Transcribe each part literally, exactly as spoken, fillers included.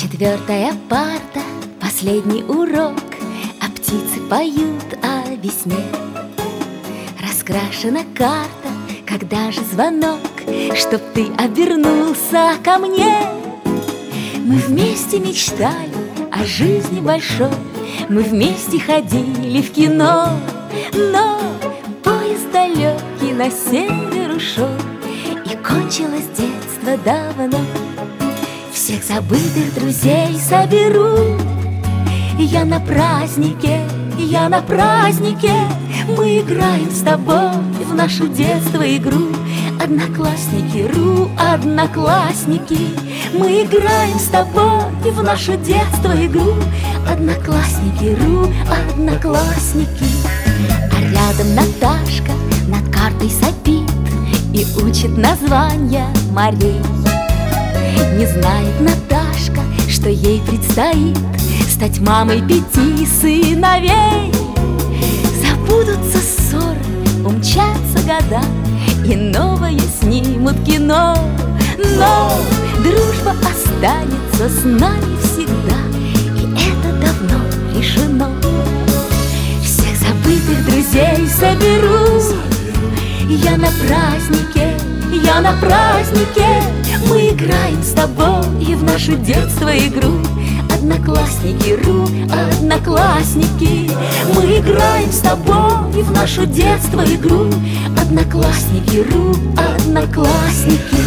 Четвертая парта, последний урок, а птицы поют о весне. Раскрашена карта, когда же звонок, чтоб ты обернулся ко мне. Мы вместе мечтали о жизни большой, мы вместе ходили в кино, но поезд далекий на север ушел, и кончилось детство давно. Всех забытых друзей соберу я на празднике, я на празднике. Мы играем с тобой в нашу детство игру. Одноклассники, ру, одноклассники. Мы играем с тобой в нашу детство игру. Одноклассники, ру, одноклассники. А рядом Наташка над картой сопит и учит названия морей. Не знает Наташка, что ей предстоит стать мамой пяти сыновей. Забудутся ссоры, умчатся года, и новое снимут кино. Но дружба останется с нами всегда, и это давно решено. Всех забытых друзей соберу я на празднике, я на празднике. Мы играем с тобой и в нашу детство игру. Одноклассники, ру, одноклассники. Мы играем с тобой и в нашу детство игру. Одноклассники, ру, одноклассники.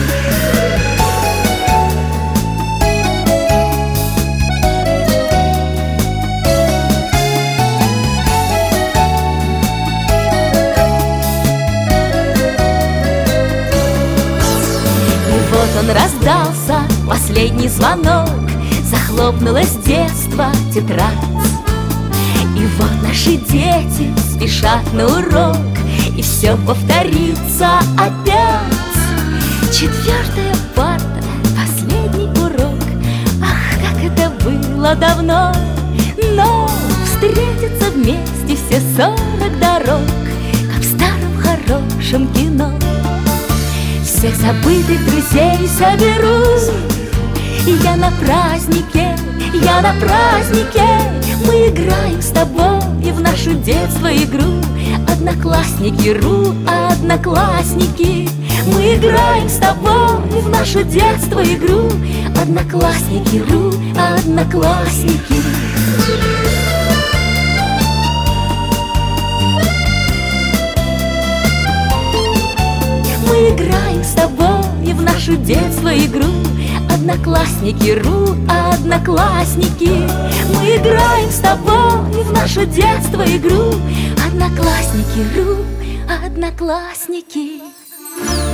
Он раздался последний звонок, захлопнулось детство тетрадь. И вот наши дети спешат на урок, и все повторится опять. Четвертая парта, последний урок. Ах, как это было давно! Но встретятся вместе все сорок дорог, как в старом хорошем кино. Всех забытых друзей соберу я на празднике, я на празднике. Мы играем с тобой и в нашу детство игру. Одноклассники, ру, одноклассники. Мы играем с тобой и в нашу детство игру. Одноклассники, ру, одноклассники. Мы играем с тобой и в нашу детство игру. Одноклассники, ру, одноклассники. Мы играем с тобой и в нашу детство игру. Одноклассники, ру, одноклассники.